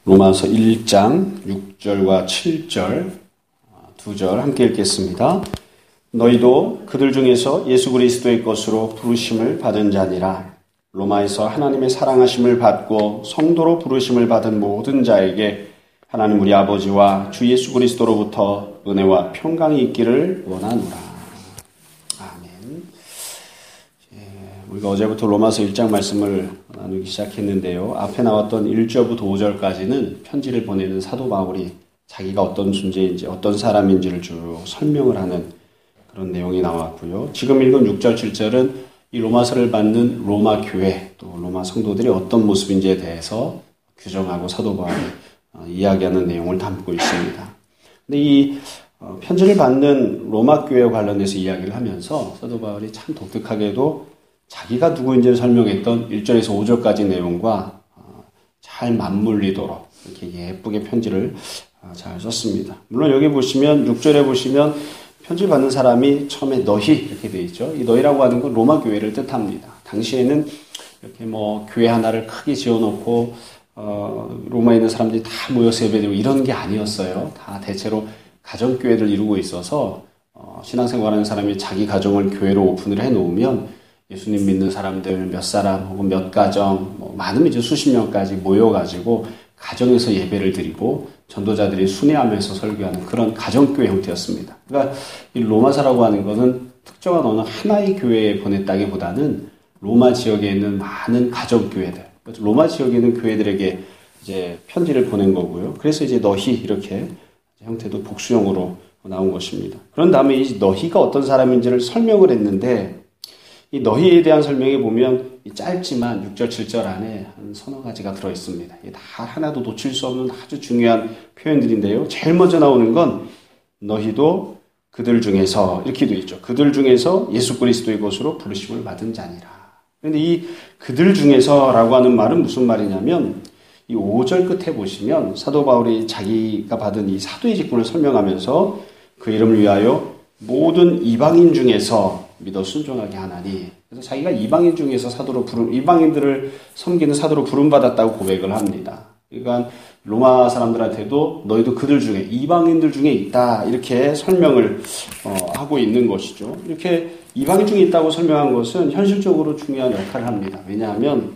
로마서 1장 6절과 7절 두 절 함께 읽겠습니다. 너희도 그들 중에서 예수 그리스도의 것으로 부르심을 받은 자니라. 로마에서 하나님의 사랑하심을 받고 성도로 부르심을 받은 모든 자에게 하나님 우리 아버지와 주 예수 그리스도로부터 은혜와 평강이 있기를 원하노라. 아멘. 우리가 어제부터 로마서 1장 말씀을 나누기 시작했는데요. 앞에 나왔던 1절부터 5절까지는 편지를 보내는 사도 바울이 자기가 어떤 존재인지 어떤 사람인지를 쭉 설명을 하는 그런 내용이 나왔고요. 지금 읽은 6절, 7절은 이 로마서를 받는 로마 교회 또 로마 성도들이 어떤 모습인지에 대해서 규정하고 사도 바울이 이야기하는 내용을 담고 있습니다. 근데 이 편지를 받는 로마 교회와 관련돼서 이야기를 하면서 사도 바울이 참 독특하게도 자기가 누구인지를 설명했던 1절에서 5절까지 내용과 잘 맞물리도록 이렇게 예쁘게 편지를 잘 썼습니다. 물론 여기 보시면 6절에 보시면 편지를 받는 사람이 처음에 너희 이렇게 되어 있죠. 이 너희라고 하는 건 로마 교회를 뜻합니다. 당시에는 이렇게 교회 하나를 크게 지어놓고 로마에 있는 사람들이 다 모여서 예배드리고 이런 게 아니었어요. 다 대체로 가정교회를 이루고 있어서 신앙생활하는 사람이 자기 가정을 교회로 오픈을 해놓으면 예수님 믿는 사람들 몇 사람 혹은 몇 가정 많으면 이제 수십 명까지 모여가지고 가정에서 예배를 드리고 전도자들이 순회하면서 설교하는 그런 가정교회 형태였습니다. 그러니까 이 로마서라고 하는 것은 특정한 어느 하나의 교회에 보냈다기보다는 로마 지역에 있는 많은 가정교회들, 로마 지역에 있는 교회들에게 이제 편지를 보낸 거고요. 그래서 이제 너희 이렇게 형태도 복수형으로 나온 것입니다. 그런 다음에 이 너희가 어떤 사람인지를 설명을 했는데 이 너희에 대한 설명에 보면 짧지만 6절, 7절 안에 한 서너 가지가 들어있습니다. 다 하나도 놓칠 수 없는 아주 중요한 표현들인데요. 제일 먼저 나오는 건 너희도 그들 중에서 이렇게 되어 있죠. 그들 중에서 예수 그리스도의 것으로 부르심을 받은 자니라. 그런데 이 그들 중에서라고 하는 말은 무슨 말이냐면 이 5절 끝에 보시면 사도 바울이 자기가 받은 이 사도의 직분을 설명하면서 그 이름을 위하여 모든 이방인 중에서 믿어 순종하게 하나니. 그래서 자기가 이방인 중에서 이방인들을 섬기는 사도로 부름받았다고 고백을 합니다. 그러니까 로마 사람들한테도 너희도 그들 중에 이방인들 중에 있다 이렇게 설명을 하고 있는 것이죠. 이렇게 이방인 중에 있다고 설명한 것은 현실적으로 중요한 역할을 합니다. 왜냐하면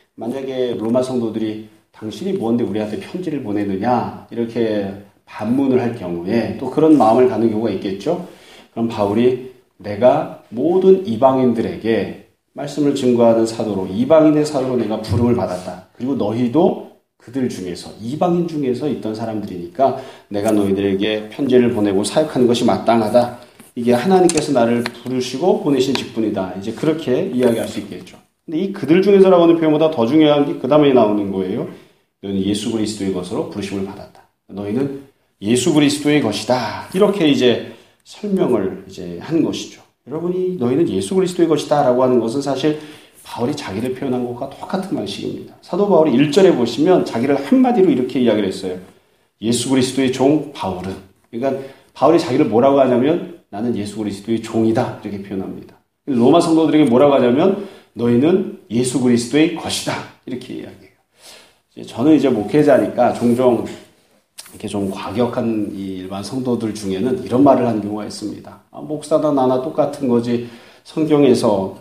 만약에 로마 성도들이 당신이 뭔데 우리한테 편지를 보내느냐 이렇게 반문을 할 경우에 또 그런 마음을 갖는 경우가 있겠죠. 그럼 바울이 내가 모든 이방인들에게 말씀을 증거하는 사도로 이방인의 사도로 내가 부름을 받았다. 그리고 너희도 그들 중에서 이방인 중에서 있던 사람들이니까 내가 너희들에게 편지를 보내고 사역하는 것이 마땅하다. 이게 하나님께서 나를 부르시고 보내신 직분이다. 이제 그렇게 이야기할 수 있겠죠. 근데 이 그들 중에서라고 하는 표현보다 더 중요한 게 그 다음에 나오는 거예요. 너희는 예수 그리스도의 것으로 부르심을 받았다. 너희는 예수 그리스도의 것이다. 이렇게 이제 설명을 이제 한 것이죠. 여러분이 너희는 예수 그리스도의 것이다 라고 하는 것은 사실 바울이 자기를 표현한 것과 똑같은 방식입니다. 사도 바울이 1절에 보시면 자기를 한마디로 이렇게 이야기를 했어요. 예수 그리스도의 종 바울은. 그러니까 바울이 자기를 뭐라고 하냐면 나는 예수 그리스도의 종이다 이렇게 표현합니다. 로마 성도들에게 뭐라고 하냐면 너희는 예수 그리스도의 것이다 이렇게 이야기해요. 저는 이제 목회자니까 종종 이렇게 좀 과격한 이 일반 성도들 중에는 이런 말을 하는 경우가 있습니다. 목사나 나나 똑같은 거지 성경에서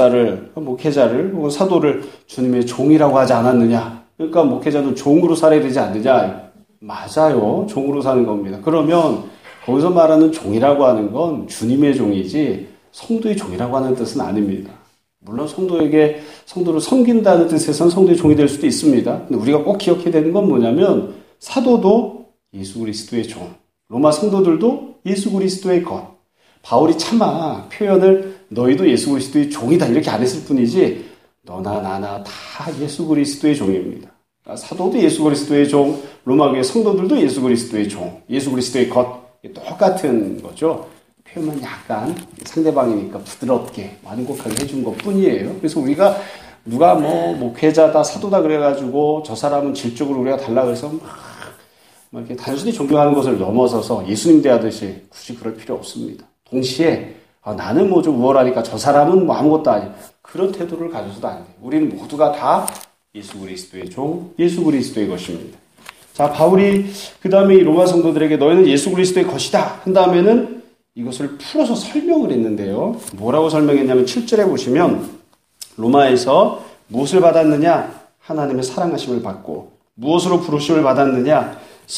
목회자를 혹은 사도를 주님의 종이라고 하지 않았느냐. 그러니까 목회자는 종으로 살아야 되지 않느냐. 맞아요. 종으로 사는 겁니다. 그러면 거기서 말하는 종이라고 하는 건 주님의 종이지 성도의 종이라고 하는 뜻은 아닙니다. 물론 성도를 섬긴다는 뜻에서는 성도의 종이 될 수도 있습니다. 근데 우리가 꼭 기억해야 되는 건 뭐냐면 사도도 예수 그리스도의 종, 로마 성도들도 예수 그리스도의 것. 바울이 차마 표현을 너희도 예수 그리스도의 종이다 이렇게 안 했을 뿐이지 너나 나나 다 예수 그리스도의 종입니다. 사도도 예수 그리스도의 종, 로마 교회 성도들도 예수 그리스도의 종, 예수 그리스도의 것. 똑같은 거죠. 표현은 약간 상대방이니까 부드럽게 완곡하게 해준 것 뿐이에요. 그래서 우리가 누가 목회자다 사도다 그래가지고 저 사람은 질적으로 우리가 달라 그래서 이렇게 단순히 존경하는 것을 넘어서서 예수님 대하듯이 굳이 그럴 필요 없습니다. 동시에 나는 좀 우월하니까 저 사람은 아무것도 아니야. 그런 태도를 가져서도 안 돼요. 우리는 모두가 다 예수 그리스도의 종, 예수 그리스도의 것입니다. 자, 바울이 그 다음에 이 로마 성도들에게 너희는 예수 그리스도의 것이다 한 다음에는 이것을 풀어서 설명을 했는데요. 뭐라고 설명했냐면 7절에 보시면 로마에서 무엇을 받았느냐? 하나님의 사랑하심을 받고 무엇으로 부르심을 받았느냐?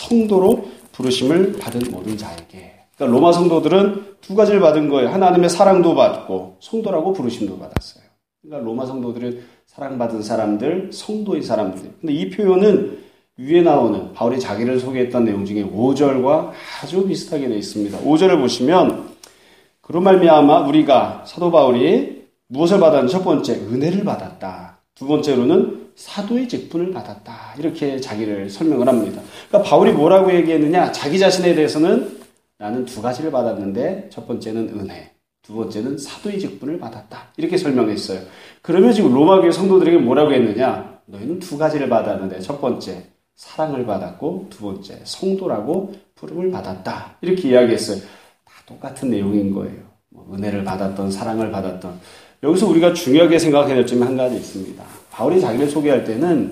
성도로 부르심을 받은 모든 자에게. 그러니까 로마 성도들은 두 가지를 받은 거예요. 하나님의 사랑도 받고 성도라고 부르심도 받았어요. 그러니까 로마 성도들은 사랑받은 사람들, 성도의 사람들. 근데 이 표현은 위에 나오는 바울이 자기를 소개했던 내용 중에 5절과 아주 비슷하게 되어 있습니다. 5절을 보시면 그로 말미암아 우리가 사도 바울이 무엇을 받았는지 첫 번째 은혜를 받았다. 두 번째로는 사도의 직분을 받았다. 이렇게 자기를 설명을 합니다. 그러니까 바울이 뭐라고 얘기했느냐? 자기 자신에 대해서는 나는 두 가지를 받았는데 첫 번째는 은혜, 두 번째는 사도의 직분을 받았다. 이렇게 설명했어요. 그러면 지금 로마교회 성도들에게 뭐라고 했느냐? 너희는 두 가지를 받았는데 첫 번째 사랑을 받았고 두 번째 성도라고 부름을 받았다. 이렇게 이야기했어요. 다 똑같은 내용인 거예요. 은혜를 받았던 사랑을 받았던. 여기서 우리가 중요하게 생각해야 될 점이 한 가지 있습니다. 바울이 자기를 소개할 때는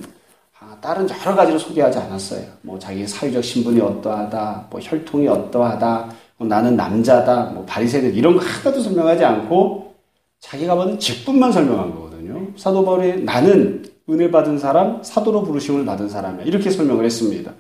다른 여러 가지를 소개하지 않았어요. 뭐 자기 사회적 신분이 어떠하다, 뭐 혈통이 어떠하다, 뭐 나는 남자다, 뭐 바리새인들 이런 거 하나도 설명하지 않고 자기가 받은 직분만 설명한 거거든요. 사도 바울이 나는 은혜 받은 사람, 사도로 부르심을 받은 사람이야. 이렇게 설명을 했습니다.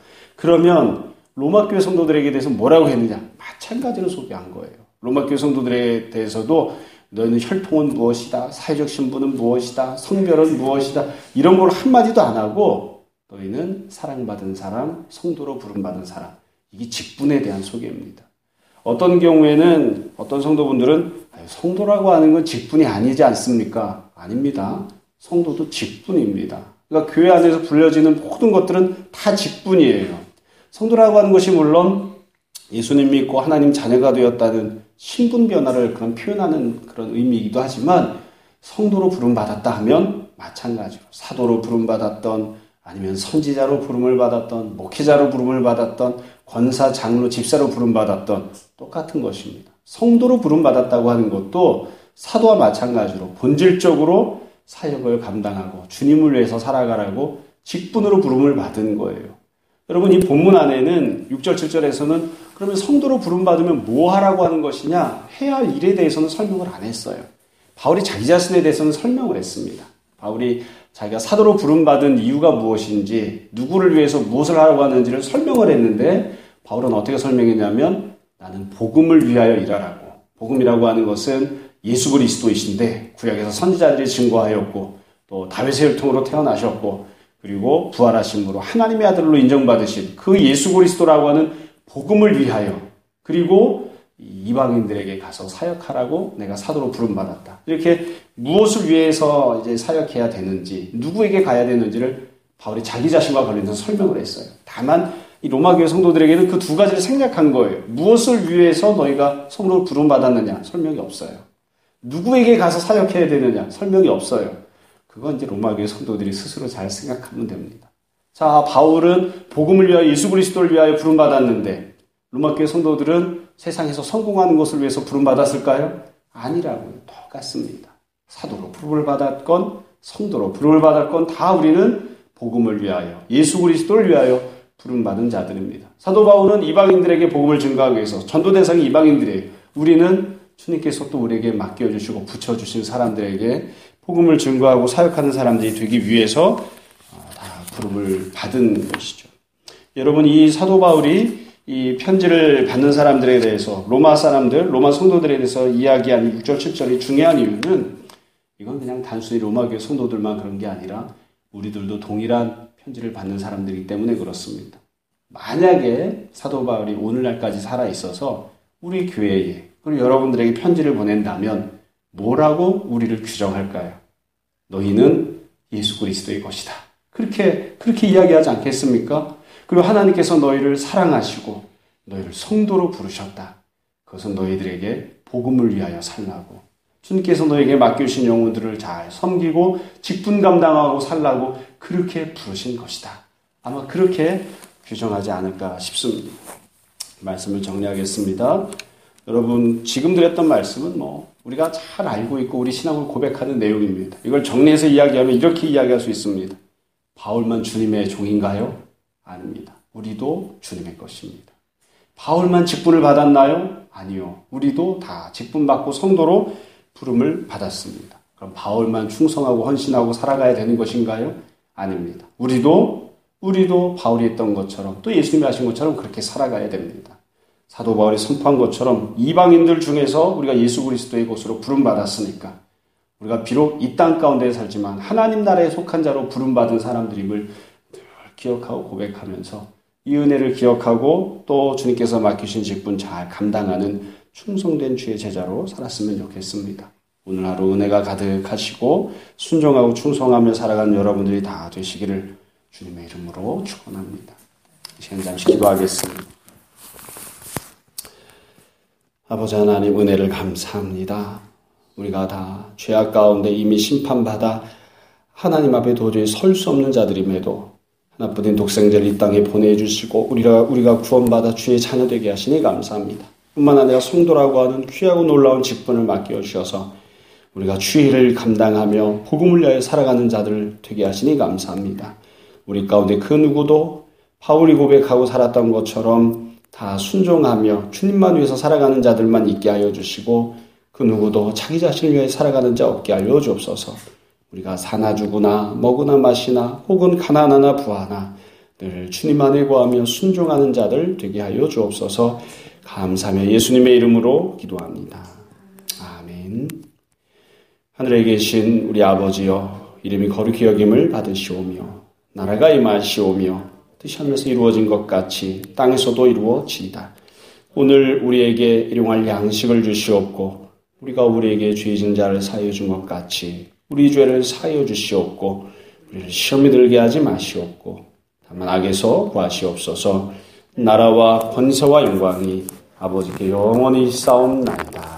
그러면 로마교회 성도들에게 대해서 뭐라고 했느냐? 마찬가지로 소개한 거예요. 로마교회 성도들에 대해서도 너희는 혈통은 무엇이다, 사회적 신분은 무엇이다, 성별은 무엇이다 이런 걸 한마디도 안 하고 너희는 사랑받은 사람, 성도로 부름받은 사람. 이게 직분에 대한 소개입니다. 어떤 경우에는 어떤 성도분들은 성도라고 하는 건 직분이 아니지 않습니까? 아닙니다. 성도도 직분입니다. 그러니까 교회 안에서 불려지는 모든 것들은 다 직분이에요. 성도라고 하는 것이 물론 예수님 믿고 하나님 자녀가 되었다는 신분 변화를 그런 표현하는 그런 의미이기도 하지만 성도로 부름받았다 하면 마찬가지로 사도로 부름받았던 아니면 선지자로 부름을 받았던 목회자로 부름을 받았던 권사, 장로, 집사로 부름받았던 똑같은 것입니다. 성도로 부름받았다고 하는 것도 사도와 마찬가지로 본질적으로 사역을 감당하고 주님을 위해서 살아가라고 직분으로 부름을 받은 거예요. 여러분 이 본문 안에는 6절, 7절에서는 그러면 성도로 부름받으면 뭐 하라고 하는 것이냐? 해야 할 일에 대해서는 설명을 안 했어요. 바울이 자기 자신에 대해서는 설명을 했습니다. 바울이 자기가 사도로 부름받은 이유가 무엇인지 누구를 위해서 무엇을 하라고 하는지를 설명을 했는데 바울은 어떻게 설명했냐면 나는 복음을 위하여 일하라고. 복음이라고 하는 것은 예수 그리스도이신데 구약에서 선지자들이 증거하였고 또 다윗의 혈통으로 태어나셨고 그리고 부활하심으로 하나님의 아들로 인정받으신 그 예수 그리스도라고 하는 복음을 위하여 그리고 이방인들에게 가서 사역하라고 내가 사도로 부름받았다. 이렇게 무엇을 위해서 이제 사역해야 되는지, 누구에게 가야 되는지를 바울이 자기 자신과 관련해서 설명을 했어요. 다만 이 로마교회 성도들에게는 그 두 가지를 생략한 거예요. 무엇을 위해서 너희가 성도로 부름받았느냐? 설명이 없어요. 누구에게 가서 사역해야 되느냐? 설명이 없어요. 그건 이제 로마교회 성도들이 스스로 잘 생각하면 됩니다. 자, 바울은 복음을 위하여 예수 그리스도를 위하여 부름받았는데 로마교회 성도들은 세상에서 성공하는 것을 위해서 부름받았을까요? 아니라고요. 똑같습니다. 사도로 부름을 받았건 성도로 부름을 받았건 다 우리는 복음을 위하여 예수 그리스도를 위하여 부름받은 자들입니다. 사도 바울은 이방인들에게 복음을 증거하기 위해서 전도 대상이 이방인들이에요. 우리는 주님께서 또 우리에게 맡겨주시고 붙여주신 사람들에게 복음을 증거하고 사역하는 사람들이 되기 위해서 다 부름을 받은 것이죠. 여러분 이 사도 바울이 이 편지를 받는 사람들에 대해서 로마 사람들, 로마 성도들에 대해서 이야기하는 6절, 7절이 중요한 이유는 이건 그냥 단순히 로마교회 성도들만 그런 게 아니라 우리들도 동일한 편지를 받는 사람들이기 때문에 그렇습니다. 만약에 사도 바울이 오늘날까지 살아있어서 우리 교회에 그리고 여러분들에게 편지를 보낸다면 뭐라고 우리를 규정할까요? 너희는 예수 그리스도의 것이다. 그렇게 이야기하지 않겠습니까? 그리고 하나님께서 너희를 사랑하시고 너희를 성도로 부르셨다. 그것은 너희들에게 복음을 위하여 살라고 주님께서 너에게 맡겨주신 영혼들을 잘 섬기고 직분 감당하고 살라고 그렇게 부르신 것이다. 아마 그렇게 규정하지 않을까 싶습니다. 말씀을 정리하겠습니다. 여러분 지금 드렸던 말씀은 우리가 잘 알고 있고 우리 신앙을 고백하는 내용입니다. 이걸 정리해서 이야기하면 이렇게 이야기할 수 있습니다. 바울만 주님의 종인가요? 아닙니다. 우리도 주님의 것입니다. 바울만 직분을 받았나요? 아니요. 우리도 다 직분 받고 성도로 부름을 받았습니다. 그럼 바울만 충성하고 헌신하고 살아가야 되는 것인가요? 아닙니다. 우리도 바울이 했던 것처럼 또 예수님이 하신 것처럼 그렇게 살아가야 됩니다. 사도 바울이 선포한 것처럼 이방인들 중에서 우리가 예수 그리스도의 것으로 부름받았으니까 우리가 비록 이 땅 가운데 살지만 하나님 나라에 속한 자로 부름받은 사람들임을 늘 기억하고 고백하면서 이 은혜를 기억하고 또 주님께서 맡기신 직분 잘 감당하는 충성된 주의 제자로 살았으면 좋겠습니다. 오늘 하루 은혜가 가득하시고 순종하고 충성하며 살아가는 여러분들이 다 되시기를 주님의 이름으로 축원합니다. 이 시간 잠시 기도하겠습니다. 아버지 하나님 은혜를 감사합니다. 우리가 다 죄악 가운데 이미 심판받아 하나님 앞에 도저히 설 수 없는 자들임에도 하나뿐인 독생자를 이 땅에 보내주시고 우리가 구원받아 주의 자녀 되게 하시니 감사합니다. 뿐만 아니라 성도라고 하는 귀하고 놀라운 직분을 맡겨주셔서 우리가 주의 일을 감당하며 복음을 위하여 살아가는 자들 되게 하시니 감사합니다. 우리 가운데 그 누구도 바울이 고백하고 살았던 것처럼 다 순종하며 주님만 위해서 살아가는 자들만 있게 하여 주시고 그 누구도 자기 자신을 위해 살아가는 자 없게 하여 주옵소서. 우리가 사나 죽으나 먹으나 마시나 혹은 가난하나 부하나 늘 주님 안에 거하며 순종하는 자들 되게 하여 주옵소서. 감사하며 예수님의 이름으로 기도합니다. 아멘. 하늘에 계신 우리 아버지여, 이름이 거룩히 여김을 받으시오며 나라가 임하시오며 뜻이 하늘에서 이루어진 것 같이 땅에서도 이루어지이다. 오늘 우리에게 일용할 양식을 주시옵고 우리가 우리에게 죄 진 자를 사하여 준 것 같이 우리 죄를 사하여 주시옵고 우리를 시험에 들게 하지 마시옵고 다만 악에서 구하시옵소서. 나라와 권세와 영광이 아버지께 영원히 쌓옵나이다.